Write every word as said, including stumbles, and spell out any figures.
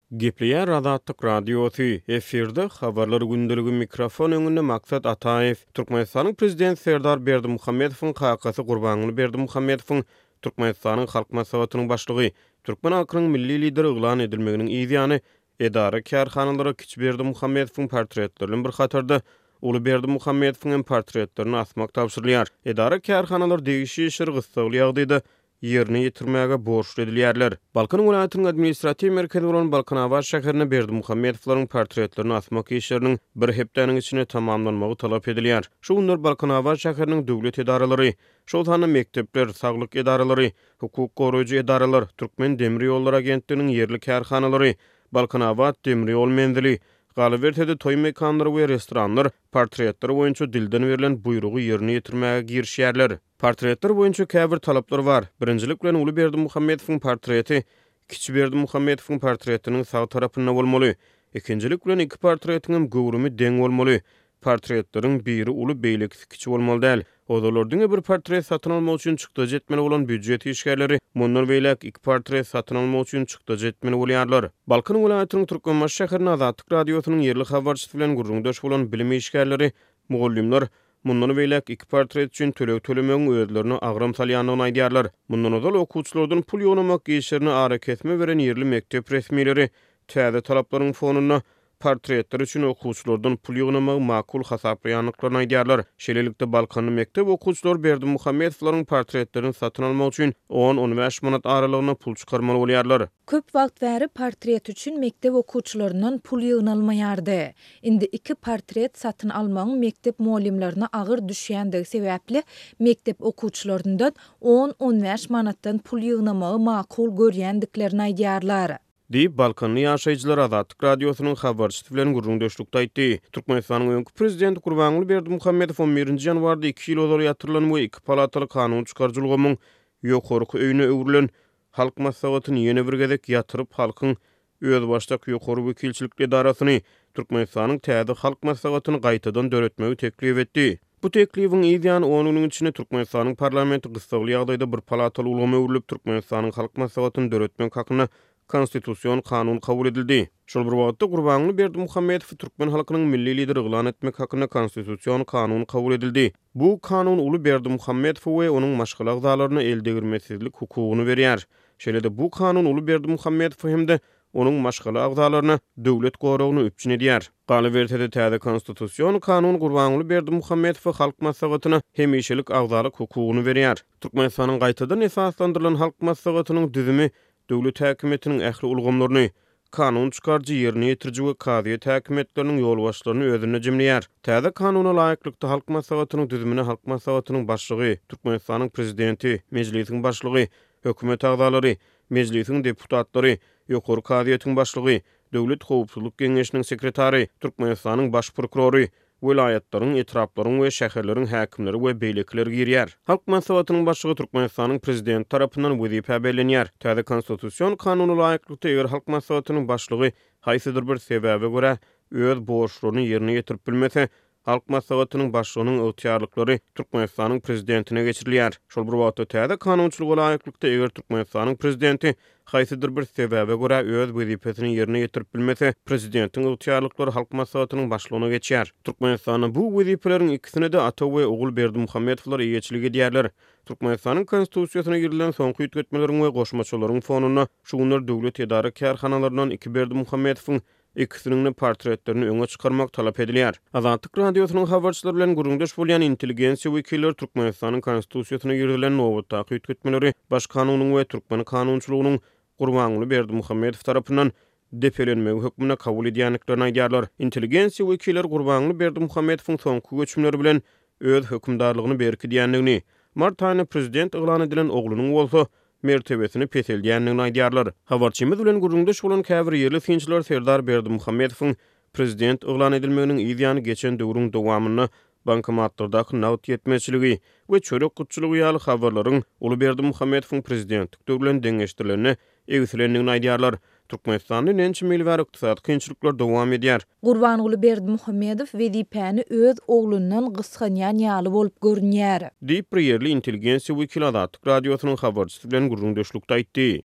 Gepleýär Azatlyk radiosu eferde habarlar gündeligi mikrofon öňünde Maksat Ataev, Türkmenistanyň prezidenti Serdar Berdimuhammedowyň kakasy Gurbanguly Berdimuhammedowyň Türkmenistanyň halk maslahatynyň başlygy, Türkmen halkynyň milli lideri ýylan edilmeginiň ýa-ni edara kärhanalary Kiç Berdimuhammedowyň portretlerini bir hatarda Uly Berdimuhammedowyň portretlerini asmak tapşyrylýar. Edara kärhanalar degişi işler gysgaly ýagdaýda ýerine ýetirmäge borçly edilýärler. Balkan welaýatynyň administrativ merkezi bolan Balkanawad şäherine Berdimuhammedowyň portretlerini asmak işleriniň bir hepdeniň içine tamamlanmagy talap edilýär. Şu günler Balkanawad şäheriniň döwlet edaralary, şol hany mektepler, saglyk edaralary, hukuk goraýjy edaralar, Türkmen Demir ýolları agentliginiň ýerli kärhanalary, Balkanawad Demir ýol menzili, Galybertede toý mekanlary we restoranlar portretler boýunça dilden berilen buyrugy ýerine ýetirmäge girişýärler. Portretler boýunça käbir talaplar bar. Birinjilik bilen Uly Berdimuhammedowyň portreti Kiç Berdimuhammedowyň portretiniň sag tarapynda bolmaly. Ikinjilik bilen iki portretiň göwrümi deň bolmaly. Portretleriň biri uly beýlekisi kiçi bolmaly däl. Odalardyň bir portret satyn almak üçin çykda jetmeli bolan büdjet işgärleri mundan beýlek iki portret satyn almak üçin çykda jetmeli bolýarlar. Balkan welaýatynyň Türkmenbaş şäherine Azatlyk radiosynyň ýerli habarçysy bilen gurrundaş bolan bilim işgärleri, mugallimler mundan beýlek iki portret üçin tölew tölemegiň özlerini agram salýanyny aýdýarlar. Mundan ozal okuwçylardan pul ýognamak işlerini ara kesme beren ýerli mektep resmiýetleri täze talaplaryň fonuna portretler üçin okuwçylardan pul ýognamak makul hasaplaýanlyklaryny aýdýarlar. Şeýlelikde Balkanyň mektep okuwçylary Berdimuhammedowyň portretlerini satyn almak üçin on on beş manat aralygyna pul çykarmaly bolýarlar. Köp wagt bäri portret üçin mektep okuwçylaryndan pul ýygnalmaýardy. Indi iki portret satyn almagyň mektep muallimlerine agyr düşýändigi sebäpli mektep okuwçylaryndan on on beş manatdan pul ýygnamagy makul görýändiklerini aýdýarlar. Diýip Balkanly ýaşaýjylar Azatlyk radiosynyň habarçysy bilen gurrundaşlykda aýtdy. Türkmenistanyň öňkü prezidenti Gurbanguly Berdimuhammedow on birinji ýanwarda iki ýyl ozar ýatyrylan we iki palataly kanun çykarjylygymyň ýokarky öýüne öwrilen halk maslahatyny ýene bir gezek ýatyryp halkyň öz başdak ýokary wekilçilik edarasyny Türkmenistanyň täze halk maslahatyny gaýtadan döretmegi teklip etdi. Bu teklibiň ýa-ni onuň içine Türkmenistanyň parlamenti gysgaly ýagdaýda bir palataly ulgamy öwrilip Türkmenistanyň halk maslahatyny döretmek hakyna konstitusiýon kanun kabul edildi. Şol bir wagtda Gurbanguly Berdimuhammedow Türkmen halkynyň milli lideri ýylan etmek hakyna konstitusiýon kanun kabul edildi. Bu kanun Uly Berdimuhammedow we onuň maşgal agzalaryna eldegirmesizlik hukugyny berýär. Şeýle-de bu kanun Uly Berdimuhammedow hemde onuň maşgal agzalaryna döwlet goragyny öpçün edýär. Galybertede täze konstitusiýon kanun Gurbanguly Berdimuhammedow halk maslahatyna hemişelik agzalyk hukugyny berýär. Türkmenistanyň gaýtadan esaslandyrylan halk maslahatynyň düzümi döwlet häkimetiniň ähli ulgamlaryny, kanun çykarjy ýerine ýetirji we kadyýet häkimetleriniň ýolbaşlaryny özüne jemleýär. Täze kanuna laýyklykda halk maslahatynyň düzümine halk maslahatynyň başlygy, Türkmenistanyň prezidenti, mejlisiň başlygy, hökümet agzalary, mejlisiň deputatlary, ýokary kadyýetiň başlygy, döwlet howpsuzlyk geňeşiniň sekretary, Türkmenistanyň baş prokurory, welaýatlaryň, etraplaryň we şäherleriň häkimleri we beýlekleri girýär. Halk maslahatynyň başlygy Türkmenistanyň prezidenti tarapyndan wezipe belenýär. Täze konstitusiýon kanuny laýyklykda eger halk maslahatynyň başlygy haýsydyr bir sebäbe görä öz borçlaryny ýerine ýetirip bilmese, halk maslahatynyň başlygynyň ygtyýarlyklary Türkmenistanyň prezidentine geçirilýär. Şol bir wagtda täze kanunçylyga laýyklykda eger Türkmenistanyň prezidenti haýsydyr bir sebäbe görä öz wezipesini ýerine ýetirip bilmese, prezidentiň ygtyýarlyklary halk maslahatynyň başlygyna geçýär. Türkmenistanyň bu wezipeleriň ikisine de ata we oğul Berdimuhammedowlar eýeçilik edýärler. Türkmenistanyň konstitusiýasyna girilen soňky ýetgetmeleriň we goşmaçylaryň fonuna şu günler döwlet edara kärhanalaryndan iki Berdimuhammedowyň ikisiniň portretlerini öňe çykarmak talap edilýär. Azatlyk radiosynyň habarçylary bilen gurrundaş bolýan intelligensiýa wekilleri Türkmenistanyň konstitusiýasyna girilen nowatdaky ýetgetmeleri baş kanunyň we türkmen kanunçylygynyň Gurbanguly Berdimuhammedow tarapyndan depelenmegi hökmüne kabul edýänliklerini aýdýarlar. Intelligensiýa wekilleri Gurbanguly Berdimuhammedowyň soňky göçümleri bilen öz hökümdarlygyny berkidýänligini, mart aýyna prezident ýylan edilen oglunyň bolsa mertebesini peteldiýänligini aýdýarlar. Habarçymyz bilen gurrundaş bolan käbir ýerli synçylar Serdar Berdimuhammedowyň prezident ýylan edilmeginiň ýa-ni geçen döwrüň dowamyny bankomatlardaky nagd ýetmezçiligi we çörek gutçylygy ýaly habarlaryň Uly Berdimuhammedowyň prezidentlik döwründen deňeşdirilerini egisilendigini aýdýarlar. Türkmenistanyň ençe milbar ykdysady kynçylyklar dowam edýär. Gurbanguly Berdimuhammedow wezipäni öz oglundan gysganýan ýaly bolup görünýär. Diýip bir ýerli intelligensiýa wekili Azatlyk radiosynyň habarçysy bilen gurrundaşlykda aýtdy.